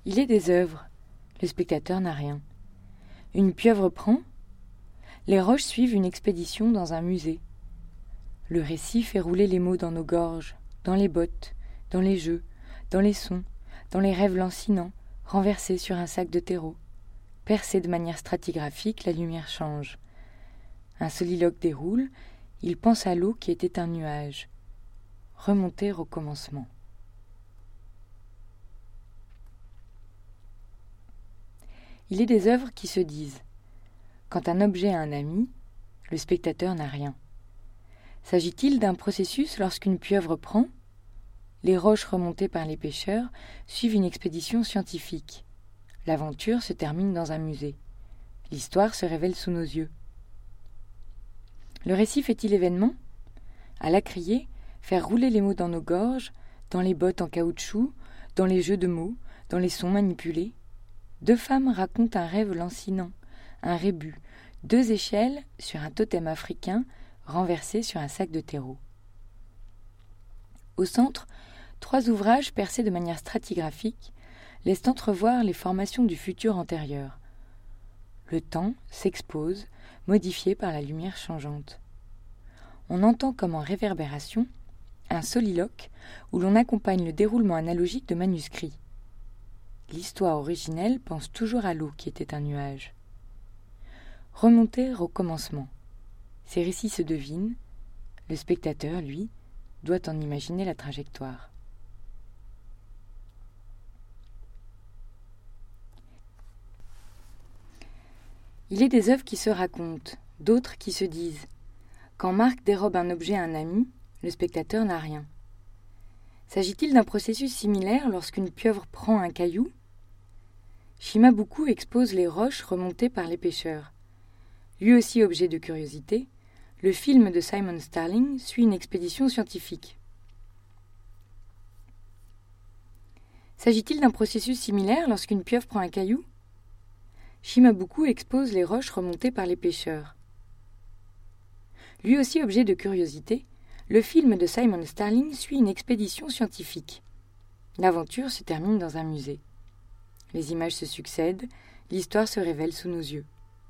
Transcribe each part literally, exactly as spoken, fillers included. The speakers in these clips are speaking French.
Il est des œuvres. Le spectateur n'a rien. Une pieuvre prend. Les roches suivent une expédition dans un musée. Le récit fait rouler les mots dans nos gorges, dans les bottes, dans les jeux, dans les sons, dans les rêves lancinants, renversés sur un sac de terreau. Percé de manière stratigraphique, la lumière change. Un soliloque déroule, il pense à l'eau qui était un nuage. Remonter au commencement. Il est des œuvres qui se disent. Quand un objet a un ami, le spectateur n'a rien. S'agit-il d'un processus lorsqu'une pieuvre prend ? Les roches remontées par les pêcheurs suivent une expédition scientifique. L'aventure se termine dans un musée. L'histoire se révèle sous nos yeux. Le récit fait-il événement ? À la crier, faire rouler les mots dans nos gorges, dans les bottes en caoutchouc, dans les jeux de mots, dans les sons manipulés. Deux femmes racontent un rêve lancinant, un rébus, deux échelles sur un totem africain renversé sur un sac de terreau. Au centre, trois ouvrages percés de manière stratigraphique laissent entrevoir les formations du futur antérieur. Le temps s'expose, modifié par la lumière changeante. On entend comme en réverbération un soliloque où l'on accompagne le déroulement analogique de manuscrits. L'histoire originelle pense toujours à l'eau qui était un nuage. Remonter au commencement. Ces récits se devinent. Le spectateur, lui, doit en imaginer la trajectoire. Il est des œuvres qui se racontent, d'autres qui se disent. Quand Marc dérobe un objet à un ami, le spectateur n'a rien. S'agit-il d'un processus similaire lorsqu'une pieuvre prend un caillou ? Shimabuku expose les roches remontées par les pêcheurs. Lui aussi objet de curiosité, le film de Simon Starling suit une expédition scientifique. S'agit-il d'un processus similaire lorsqu'une pieuvre prend un caillou ? Shimabuku expose les roches remontées par les pêcheurs. Lui aussi objet de curiosité, le film de Simon Starling suit une expédition scientifique. L'aventure se termine dans un musée. Les images se succèdent, l'histoire se révèle sous nos yeux.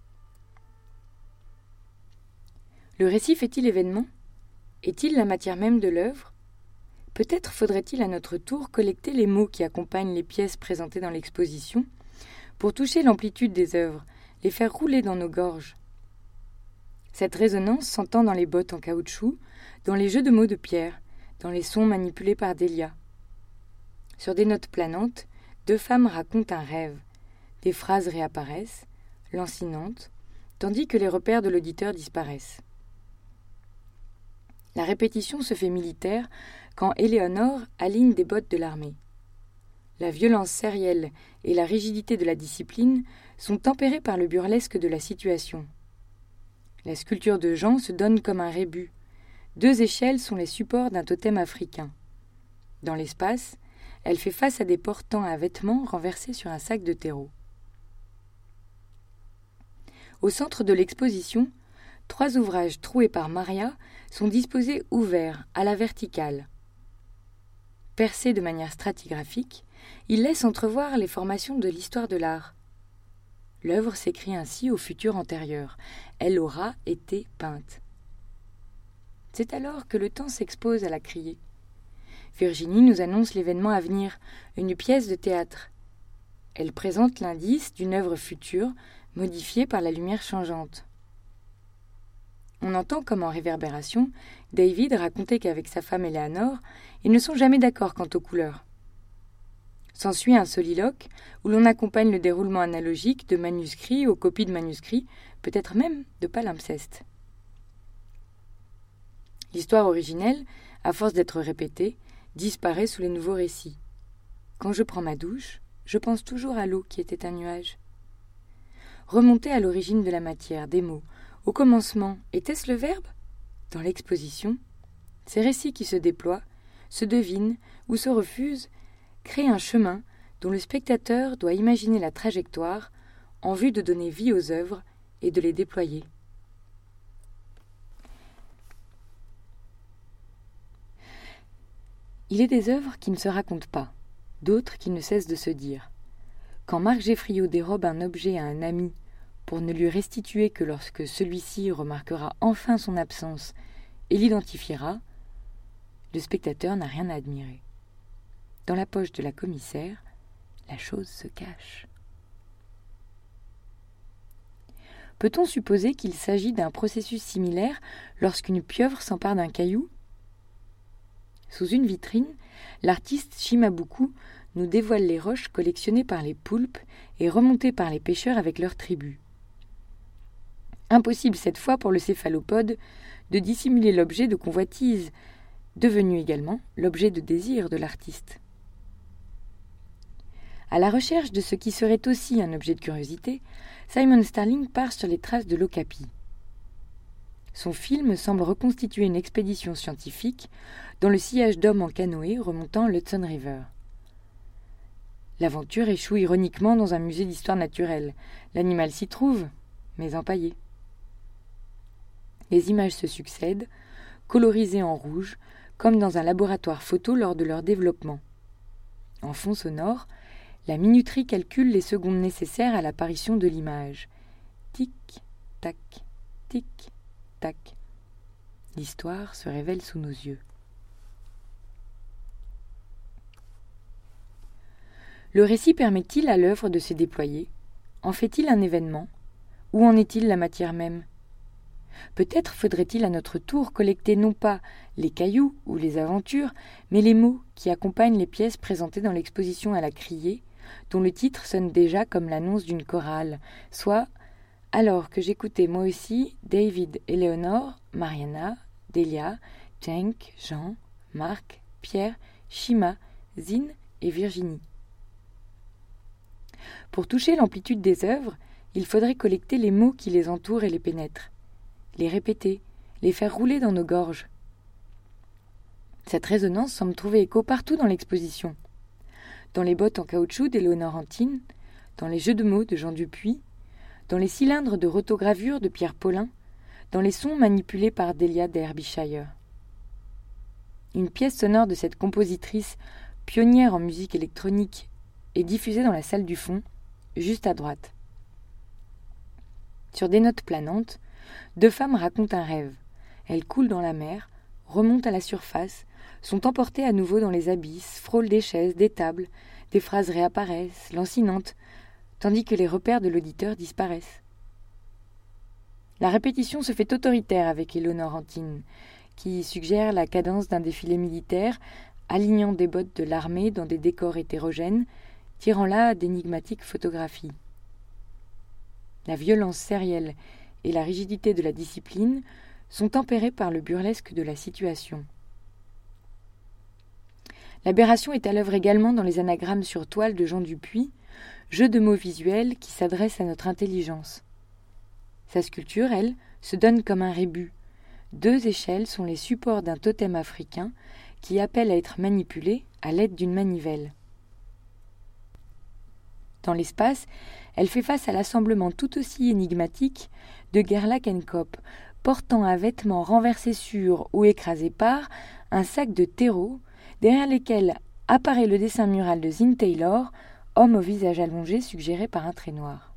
Le récit fait-il événement ? Est-il la matière même de l'œuvre ? Peut-être faudrait-il à notre tour collecter les mots qui accompagnent les pièces présentées dans l'exposition pour toucher l'amplitude des œuvres, les faire rouler dans nos gorges. Cette résonance s'entend dans les bottes en caoutchouc, dans les jeux de mots de Pierre, dans les sons manipulés par Delia. Sur des notes planantes, deux femmes racontent un rêve. Des phrases réapparaissent, lancinantes, tandis que les repères de l'auditeur disparaissent. La répétition se fait militaire quand Éléonore aligne des bottes de l'armée. La violence sérielle et la rigidité de la discipline sont tempérées par le burlesque de la situation. La sculpture de Jean se donne comme un rébus. Deux échelles sont les supports d'un totem africain. Dans l'espace, elle fait face à des portants à vêtements renversés sur un sac de terreau. Au centre de l'exposition, trois ouvrages troués par Maria sont disposés ouverts, à la verticale. Percés de manière stratigraphique, ils laissent entrevoir les formations de l'histoire de l'art. L'œuvre s'écrit ainsi au futur antérieur. Elle aura été peinte. C'est alors que le temps s'expose à la criée. Virginie nous annonce l'événement à venir, une pièce de théâtre. Elle présente l'indice d'une œuvre future, modifiée par la lumière changeante. On entend comme en réverbération David raconter qu'avec sa femme Éléonore, ils ne sont jamais d'accord quant aux couleurs. S'ensuit un soliloque où l'on accompagne le déroulement analogique de manuscrits aux copies de manuscrits, peut-être même de palimpsestes. L'histoire originelle, à force d'être répétée, disparaît sous les nouveaux récits. Quand je prends ma douche, je pense toujours à l'eau qui était un nuage. Remonter à l'origine de la matière, des mots, au commencement, était-ce le verbe ? Dans l'exposition, ces récits qui se déploient, se devinent ou se refusent, créent un chemin dont le spectateur doit imaginer la trajectoire en vue de donner vie aux œuvres et de les déployer. Il est des œuvres qui ne se racontent pas, d'autres qui ne cessent de se dire. Quand Marc Geffriot dérobe un objet à un ami pour ne lui restituer que lorsque celui-ci remarquera enfin son absence et l'identifiera, le spectateur n'a rien à admirer. Dans la poche de la commissaire, la chose se cache. Peut-on supposer qu'il s'agit d'un processus similaire lorsqu'une pieuvre s'empare d'un caillou ? Sous une vitrine, l'artiste Shimabuku nous dévoile les roches collectionnées par les poulpes et remontées par les pêcheurs avec leurs tribus. Impossible cette fois pour le céphalopode de dissimuler l'objet de convoitise, devenu également l'objet de désir de l'artiste. À la recherche de ce qui serait aussi un objet de curiosité, Simon Starling part sur les traces de l'okapi. Son film semble reconstituer une expédition scientifique dans le sillage d'hommes en canoë remontant l'Hudson River. L'aventure échoue ironiquement dans un musée d'histoire naturelle. L'animal s'y trouve, mais empaillé. Les images se succèdent, colorisées en rouge, comme dans un laboratoire photo lors de leur développement. En fond sonore, la minuterie calcule les secondes nécessaires à l'apparition de l'image. Tic, tac, tic, tac. L'histoire se révèle sous nos yeux. Le récit permet-il à l'œuvre de se déployer ? En fait-il un événement ? Où en est-il la matière même ? Peut-être faudrait-il à notre tour collecter non pas les cailloux ou les aventures, mais les mots qui accompagnent les pièces présentées dans l'exposition à la Criée, dont le titre sonne déjà comme l'annonce d'une chorale, soit « Alors que j'écoutais moi aussi David, Éléonore, Mariana, Delia, Cenk, Jean, Marc, Pierre, Shima, Zine et Virginie ». Pour toucher l'amplitude des œuvres, il faudrait collecter les mots qui les entourent et les pénètrent, les répéter, les faire rouler dans nos gorges. Cette résonance semble trouver écho partout dans l'exposition. Dans les bottes en caoutchouc d'Éléonore Antine, dans les jeux de mots de Jean Dupuis, dans les cylindres de rotogravure de Pierre Paulin, dans les sons manipulés par Delia Derbyshire. Une pièce sonore de cette compositrice, pionnière en musique électronique, est diffusée dans la salle du fond, juste à droite. Sur des notes planantes, deux femmes racontent un rêve. Elles coulent dans la mer, remontent à la surface, sont emportées à nouveau dans les abysses, frôlent des chaises, des tables, des phrases réapparaissent, lancinantes, tandis que les repères de l'auditeur disparaissent. La répétition se fait autoritaire avec Éléonore Antine, qui suggère la cadence d'un défilé militaire, alignant des bottes de l'armée dans des décors hétérogènes, tirant là d'énigmatiques photographies. La violence sérielle et la rigidité de la discipline sont tempérées par le burlesque de la situation. L'aberration est à l'œuvre également dans les anagrammes sur toile de Jean Dupuis, jeu de mots visuels qui s'adresse à notre intelligence. Sa sculpture, elle, se donne comme un rébus. Deux échelles sont les supports d'un totem africain qui appelle à être manipulé à l'aide d'une manivelle. Dans l'espace, elle fait face à l'assemblement tout aussi énigmatique de Gerlach-en-Koop, portant un vêtement renversé sur ou écrasé par un sac de terreau, derrière lesquels apparaît le dessin mural de Zine Taylor, homme au visage allongé suggéré par un trait noir.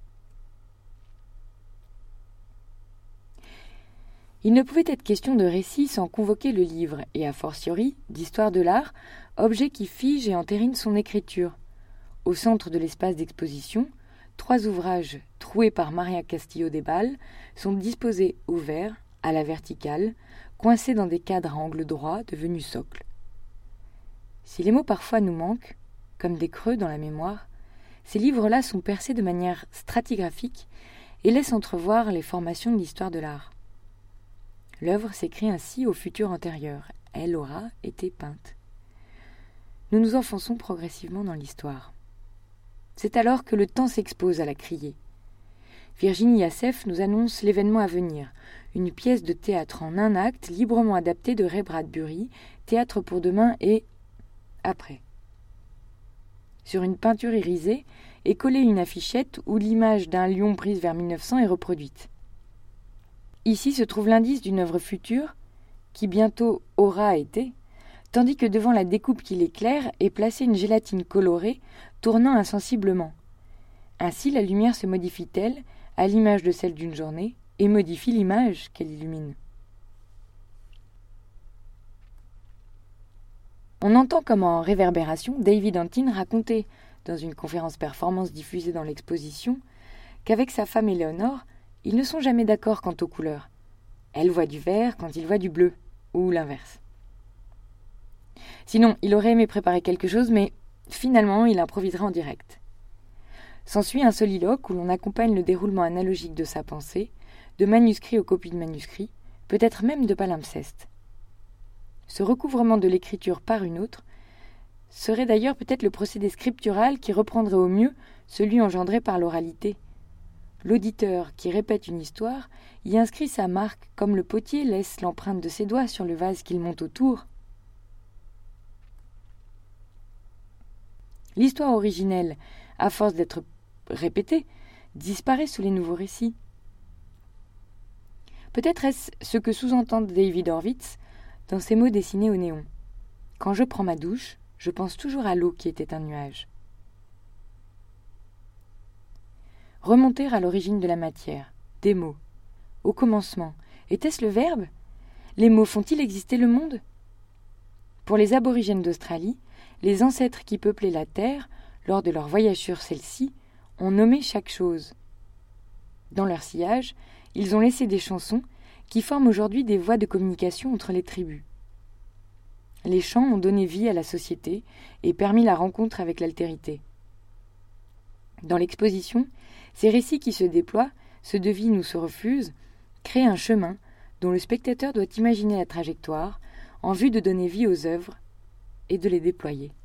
Il ne pouvait être question de récit sans convoquer le livre, et a fortiori d'histoire de l'art, objet qui fige et entérine son écriture. Au centre de l'espace d'exposition, trois ouvrages troués par Maria Castillo des Balles sont disposés ouverts, à la verticale, coincés dans des cadres à angle droit devenus socles. Si les mots parfois nous manquent, comme des creux dans la mémoire, ces livres-là sont percés de manière stratigraphique et laissent entrevoir les formations de l'histoire de l'art. L'œuvre s'écrit ainsi au futur antérieur. Elle aura été peinte. Nous nous enfonçons progressivement dans l'histoire. C'est alors que le temps s'expose à la Criée. Virginie Yassef nous annonce l'événement à venir, une pièce de théâtre en un acte librement adaptée de Ray Bradbury, Théâtre pour demain et après. Sur une peinture irisée est collée une affichette où l'image d'un lion prise vers mille neuf cents est reproduite. Ici se trouve l'indice d'une œuvre future, qui bientôt aura été, tandis que devant la découpe qui l'éclaire est placée une gélatine colorée, tournant insensiblement, Ainsi, la lumière se modifie-t-elle à l'image de celle d'une journée et modifie l'image qu'elle illumine. On entend comme en réverbération David Antin raconter, dans une conférence performance diffusée dans l'exposition, qu'avec sa femme Éléonore, ils ne sont jamais d'accord quant aux couleurs. Elle voit du vert quand il voit du bleu, ou l'inverse. Sinon, il aurait aimé préparer quelque chose, mais finalement, il improvisera en direct. S'ensuit un soliloque où l'on accompagne le déroulement analogique de sa pensée, de manuscrit aux copies de manuscrits, peut-être même de palimpseste. Ce recouvrement de l'écriture par une autre serait d'ailleurs peut-être le procédé scriptural qui reprendrait au mieux celui engendré par l'oralité. L'auditeur qui répète une histoire y inscrit sa marque comme le potier laisse l'empreinte de ses doigts sur le vase qu'il monte autour. L'histoire originelle, à force d'être répétée, disparaît sous les nouveaux récits. Peut-être est-ce ce que sous-entend David Horvitz dans ces mots dessinés au néon. Quand je prends ma douche, je pense toujours à l'eau qui était un nuage. Remonter à l'origine de la matière, des mots. Au commencement, était-ce le verbe ? Les mots font-ils exister le monde ? Pour les aborigènes d'Australie, les ancêtres qui peuplaient la terre, lors de leur voyage sur celle-ci, ont nommé chaque chose. Dans leur sillage, ils ont laissé des chansons qui forment aujourd'hui des voies de communication entre les tribus. Les chants ont donné vie à la société et permis la rencontre avec l'altérité. Dans l'exposition, ces récits qui se déploient, se devinent ou se refusent, créent un chemin dont le spectateur doit imaginer la trajectoire en vue de donner vie aux œuvres et de les déployer.